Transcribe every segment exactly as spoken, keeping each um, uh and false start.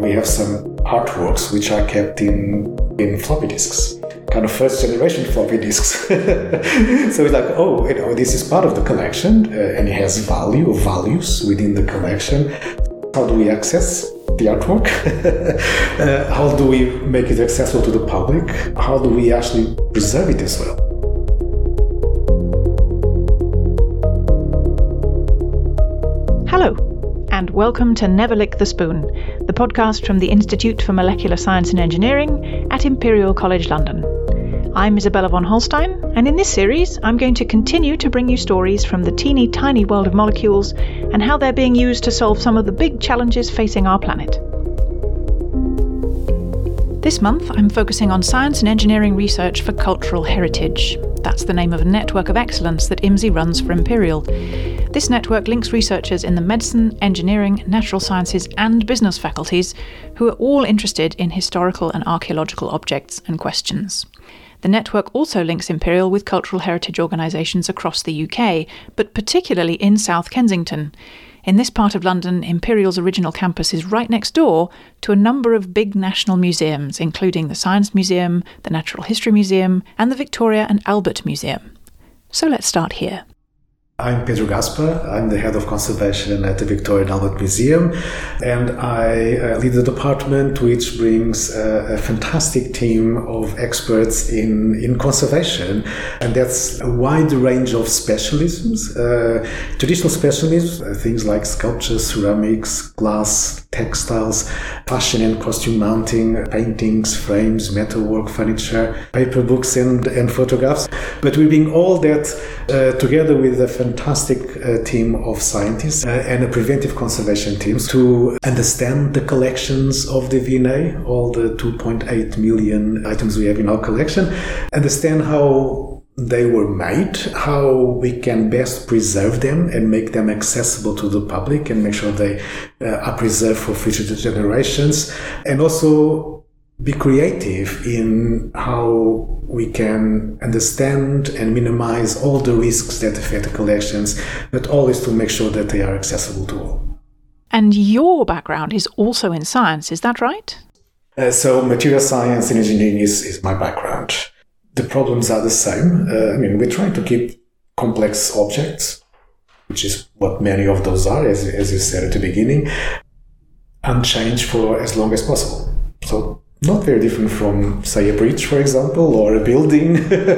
we have some artworks which are kept in, in floppy disks, kind of first generation floppy disks. So it's like, oh, you know, this is part of the collection uh, and it has value or values within the collection. How do we access the artwork? uh, how do we make it accessible to the public? How do we actually preserve it as well? Hello, and welcome to Never Lick the Spoon, the podcast from the Institute for Molecular Science and Engineering at Imperial College London. I'm Isabella von Holstein, and in this series I'm going to continue to bring you stories from the teeny tiny world of molecules and how they're being used to solve some of the big challenges facing our planet. This month I'm focusing on science and engineering research for cultural heritage. That's the name of a network of excellence that I M S I runs for Imperial. This network links researchers in the medicine, engineering, natural sciences and business faculties who are all interested in historical and archaeological objects and questions. The network also links Imperial with cultural heritage organisations across the U K, but particularly in South Kensington. In this part of London, Imperial's original campus is right next door to a number of big national museums, including the Science Museum, the Natural History Museum and the Victoria and Albert Museum. So let's start here. I'm Pedro Gaspar. I'm the head of conservation at the Victoria and Albert Museum, and I uh, lead the department which brings uh, a fantastic team of experts in, in conservation, and that's a wide range of specialisms. Uh, traditional specialisms, uh, things like sculpture, ceramics, glass, textiles, fashion and costume mounting, paintings, frames, metalwork, furniture, paper, books and, and photographs. But we bring all that uh, together with a fantastic uh, team of scientists uh, and a preventive conservation teams to understand the collections of the V and A, all the two point eight million items we have in our collection, understand how they were made, how we can best preserve them and make them accessible to the public and make sure they uh, are preserved for future generations, and also be creative in how we can understand and minimize all the risks that affect the collections, but always to make sure that they are accessible to all. And your background is also in science, is that right? Uh, so material science and engineering is, is my background. The problems are the same. Uh, I mean, we're trying to keep complex objects, which is what many of those are, as, as you said at the beginning, unchanged for as long as possible. So not very different from, say, a bridge, for example, or a building,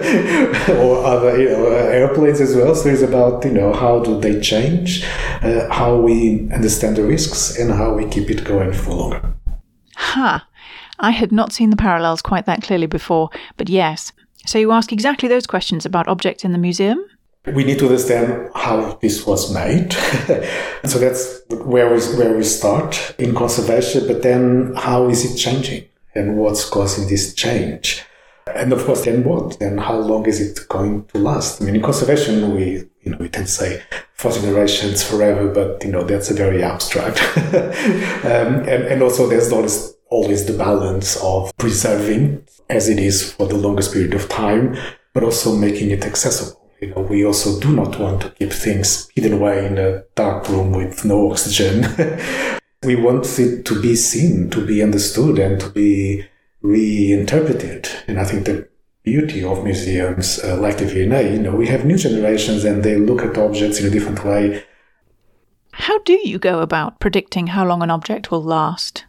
or other, you know, airplanes as well. So it's about, you know, how do they change, uh, how we understand the risks, and how we keep it going for longer. Ha! I had not seen the parallels quite that clearly before, but yes. So you ask exactly those questions about objects in the museum? We need to understand how this was made. So that's where we, where we start in conservation, but then how is it changing? And what's causing this change? And of course, then what? Then how long is it going to last? I mean, in conservation, we, you know, we tend to say for generations, forever, but, you know, that's a very abstract. um, and, and also there's always, always the balance of preserving as it is for the longest period of time, but also making it accessible. You know, we also do not want to keep things hidden away in a dark room with no oxygen. We want it to be seen, to be understood, and to be reinterpreted. And I think the beauty of museums uh, like the V and A, you know, we have new generations and they look at objects in a different way. How do you go about predicting how long an object will last?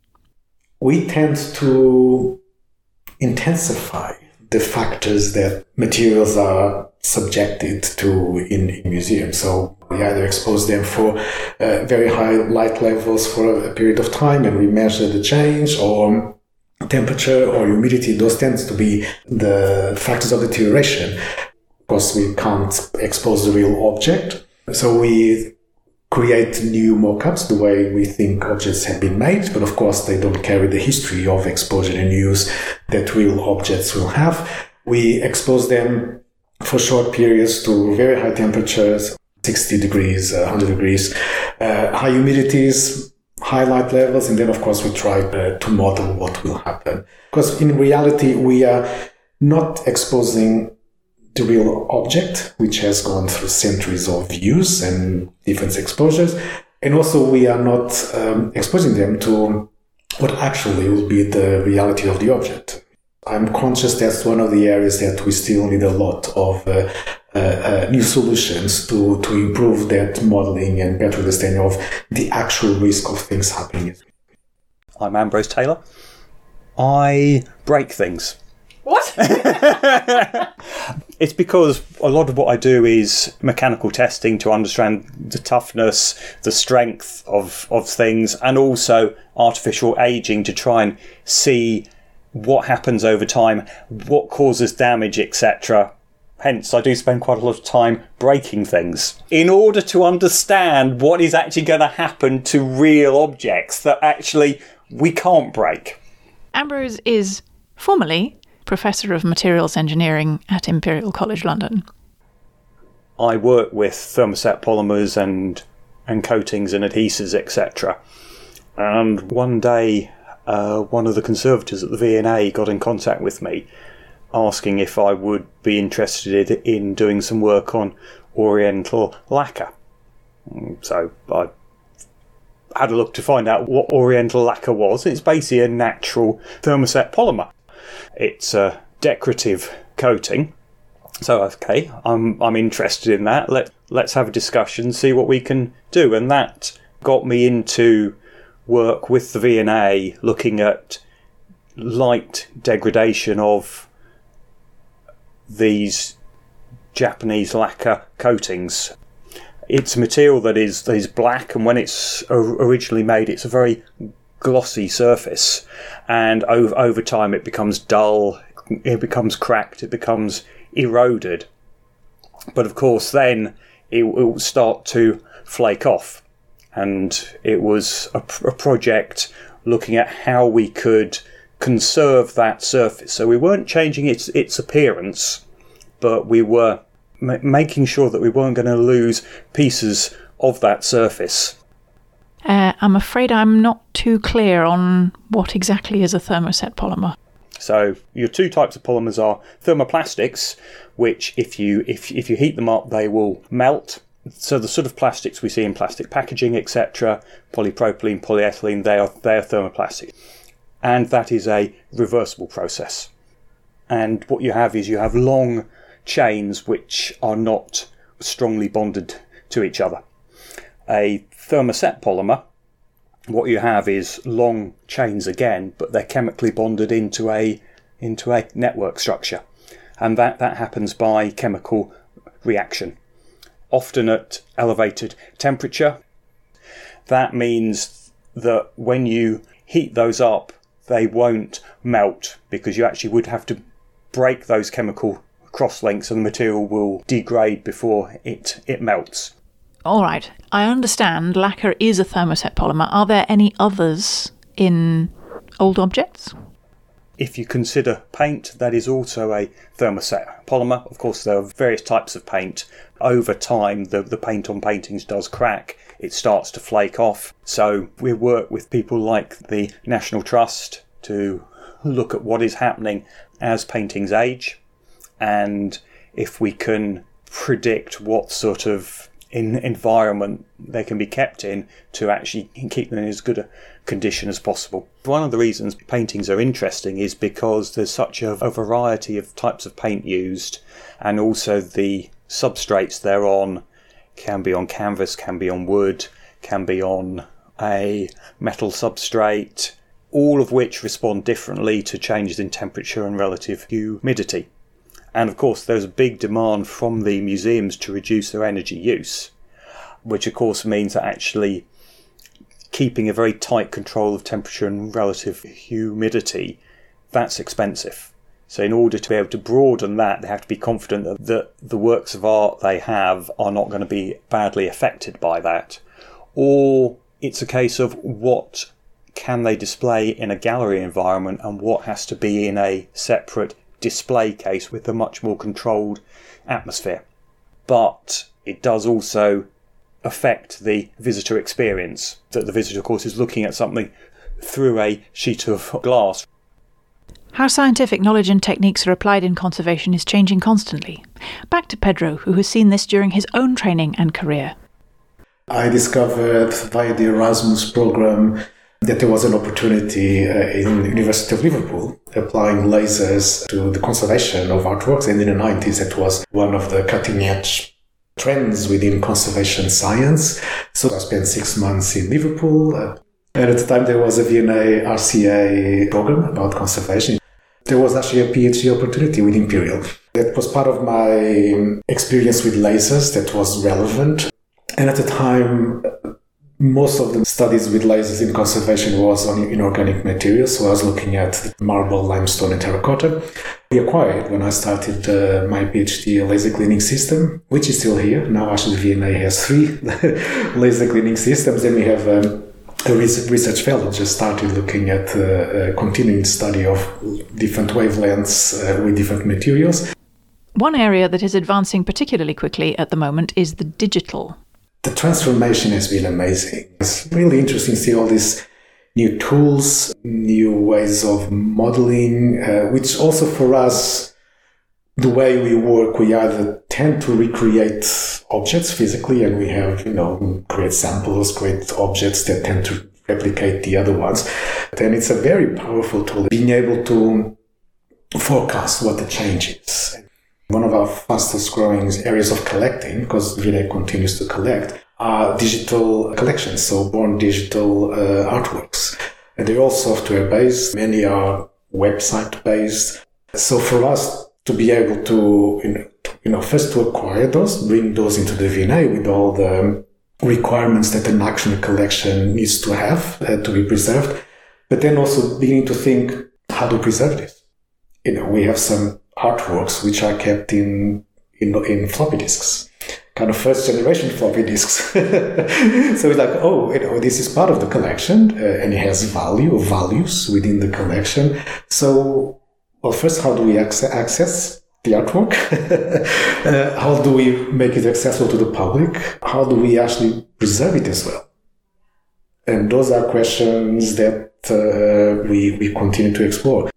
We tend to intensify the factors that materials are subjected to in, in museums. So we either expose them for uh, very high light levels for a period of time and we measure the change, or temperature or humidity. Those tend to be the factors of deterioration. Of course, we can't expose the real object. So we create new mock-ups the way we think objects have been made, but of course they don't carry the history of exposure and use that real objects will have. We expose them for short periods to very high temperatures, sixty degrees, one hundred degrees, uh, high humidities, high light levels, and then of course we try uh, to model what will happen. Because in reality we are not exposing the real object, which has gone through centuries of use and different exposures. And also we are not um, exposing them to what actually will be the reality of the object. I'm conscious that's one of the areas that we still need a lot of uh, uh, uh, new solutions to, to improve that modeling and better understanding of the actual risk of things happening. I'm Ambrose Taylor. I break things. What? It's because a lot of what I do is mechanical testing to understand the toughness, the strength of, of things, and also artificial aging to try and see what happens over time, what causes damage, et cetera. Hence, I do spend quite a lot of time breaking things in order to understand what is actually going to happen to real objects that actually we can't break. Ambrose is formally Professor of Materials Engineering at Imperial College London. I work with thermoset polymers and and coatings and adhesives, et cetera. And one day, uh, one of the conservators at the V N A got in contact with me, asking if I would be interested in doing some work on Oriental lacquer. So I had a look to find out what Oriental lacquer was. It's basically a natural thermoset polymer. It's a decorative coating. So, okay, I'm I'm interested in that. Let, let's have a discussion, see what we can do. And that got me into work with the V N A, looking at light degradation of these Japanese lacquer coatings. It's a material that is, that is black, and when it's originally made, it's a very glossy surface, and over, over time it becomes dull, it becomes cracked, it becomes eroded. But of course then it will start to flake off, and it was a, a project looking at how we could conserve that surface. So we weren't changing its its appearance, but we were m- making sure that we weren't going to lose pieces of that surface. Uh, I'm afraid I'm not too clear on what exactly is a thermoset polymer. So your two types of polymers are thermoplastics, which if you if if you heat them up, they will melt. So the sort of plastics we see in plastic packaging, et cetera, polypropylene, polyethylene, they are they are thermoplastics, and that is a reversible process. And what you have is you have long chains which are not strongly bonded to each other. A thermoset polymer, what you have is long chains again, but they're chemically bonded into a into a network structure, and that, that happens by chemical reaction, often at elevated temperature. That means that when you heat those up, they won't melt, because you actually would have to break those chemical cross-links and the material will degrade before it, it melts. All right, I understand lacquer is a thermoset polymer. Are there any others in old objects? If you consider paint, that is also a thermoset polymer. Of course, there are various types of paint. Over time, the, the paint on paintings does crack. It starts to flake off. So we work with people like the National Trust to look at what is happening as paintings age, and if we can predict what sort of in environment they can be kept in to actually keep them in as good a condition as possible. One of the reasons paintings are interesting is because there's such a, a variety of types of paint used, and also the substrates they're on can be on canvas, can be on wood, can be on a metal substrate, all of which respond differently to changes in temperature and relative humidity. And of course, there's a big demand from the museums to reduce their energy use, which of course means that actually keeping a very tight control of temperature and relative humidity, that's expensive. So in order to be able to broaden that, they have to be confident that the, the works of art they have are not going to be badly affected by that. Or it's a case of what can they display in a gallery environment and what has to be in a separate display case with a much more controlled atmosphere. But it does also affect the visitor experience, that the visitor, of course, is looking at something through a sheet of glass. How scientific knowledge and techniques are applied in conservation is changing constantly. Back to Pedro, who has seen this during his own training and career. I discovered via the Erasmus program that there was an opportunity uh, in the University of Liverpool applying lasers to the conservation of artworks. And in the nineties, it was one of the cutting edge trends within conservation science. So I spent six months in Liverpool. Uh, and at the time, there was a V N A R C A program about conservation. There was actually a PhD opportunity with Imperial. That was part of my experience with lasers that was relevant. And at the time, most of the studies with lasers in conservation was on inorganic materials. So I was looking at marble, limestone, and terracotta. We acquired, when I started uh, my PhD, a laser cleaning system, which is still here. Now actually V N A has three laser cleaning systems, and we have um, a research fellow just started looking at uh, uh, continuing study of different wavelengths uh, with different materials. One area that is advancing particularly quickly at the moment is the digital. The transformation has been amazing. It's really interesting to see all these new tools, new ways of modeling, uh, which also for us, the way we work, we either tend to recreate objects physically, and we have, you know, create samples, create objects that tend to replicate the other ones. Then it's a very powerful tool, being able to forecast what the change is. One of our fastest growing areas of collecting, because V N A continues to collect, are digital collections, so born digital uh, artworks. And they're all software-based. Many are website-based. So for us to be able to, you know, you know, first to acquire those, bring those into the V N A with all the requirements that an action collection needs to have uh, to be preserved, but then also beginning to think, how to preserve this? You know, we have some artworks which are kept in in, in floppy disks, kind of first generation floppy disks. So it's like, oh, you know, this is part of the collection uh, and it has value, values within the collection. So, well, first, how do we access, access the artwork? uh, how do we make it accessible to the public? How do we actually preserve it as well? And those are questions that uh, we, we continue to explore.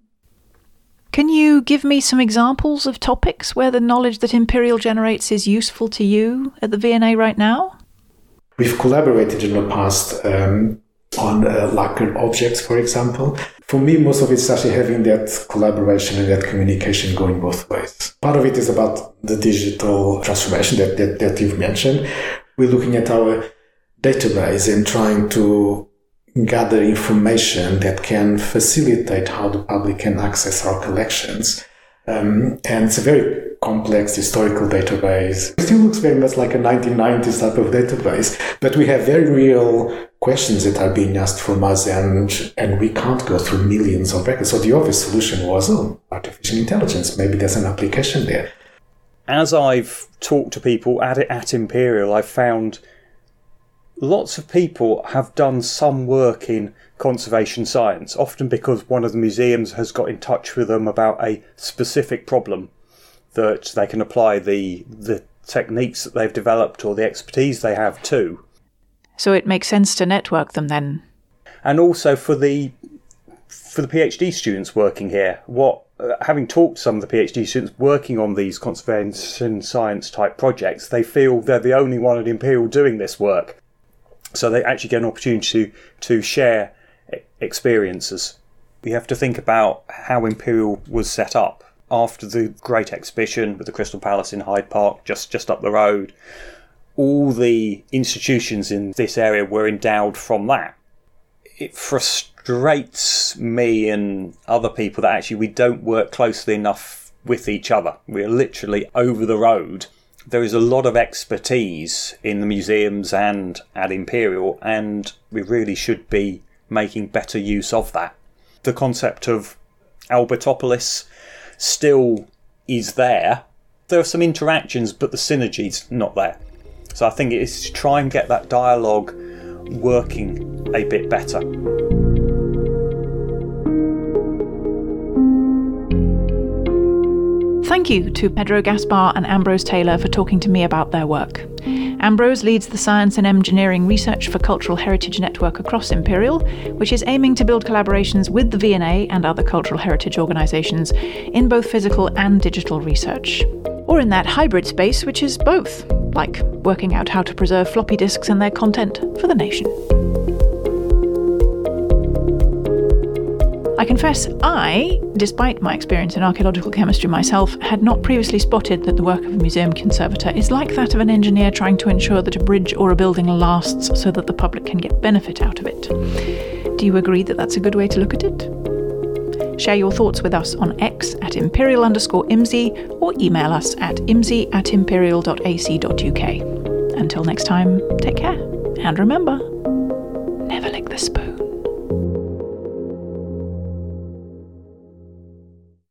Can you give me some examples of topics where the knowledge that Imperial generates is useful to you at the V N A right now? We've collaborated in the past um, on uh, lacquered objects, for example. For me, most of it's actually having that collaboration and that communication going both ways. Part of it is about the digital transformation that, that, that you've mentioned. We're looking at our database and trying to gather information that can facilitate how the public can access our collections. Um, and it's a very complex historical database. It still looks very much like a nineteen nineties type of database, but we have very real questions that are being asked from us, and, and we can't go through millions of records. So the obvious solution was, oh, artificial intelligence. Maybe there's an application there. As I've talked to people at, at Imperial, I've found lots of people have done some work in conservation science, often because one of the museums has got in touch with them about a specific problem that they can apply the the techniques that they've developed or the expertise they have to. So it makes sense to network them then. And also for the for the PhD students working here, what uh, having talked to some of the PhD students working on these conservation science type projects, they feel they're the only one at Imperial doing this work. So they actually get an opportunity to, to share experiences. We have to think about how Imperial was set up after the Great Exhibition with the Crystal Palace in Hyde Park, just, just up the road. All the institutions in this area were endowed from that. It frustrates me and other people that actually we don't work closely enough with each other. We're literally over the road. There is a lot of expertise in the museums and at Imperial, and we really should be making better use of that. The concept of Albertopolis still is there. There are some interactions, but the synergy's not there. So I think it is to try and get that dialogue working a bit better. Thank you to Pedro Gaspar and Ambrose Taylor for talking to me about their work. Ambrose leads the Science and Engineering Research for Cultural Heritage Network across Imperial, which is aiming to build collaborations with the V N A and other cultural heritage organisations in both physical and digital research. Or in that hybrid space, which is both, like working out how to preserve floppy disks and their content for the nation. confess, I, despite my experience in archaeological chemistry myself, had not previously spotted that the work of a museum conservator is like that of an engineer trying to ensure that a bridge or a building lasts so that the public can get benefit out of it. Do you agree that that's a good way to look at it? Share your thoughts with us on X at imperial underscore imsy or email us at imsy at imperial dot a c dot u k. Until next time, take care, and remember, never lick the spoon.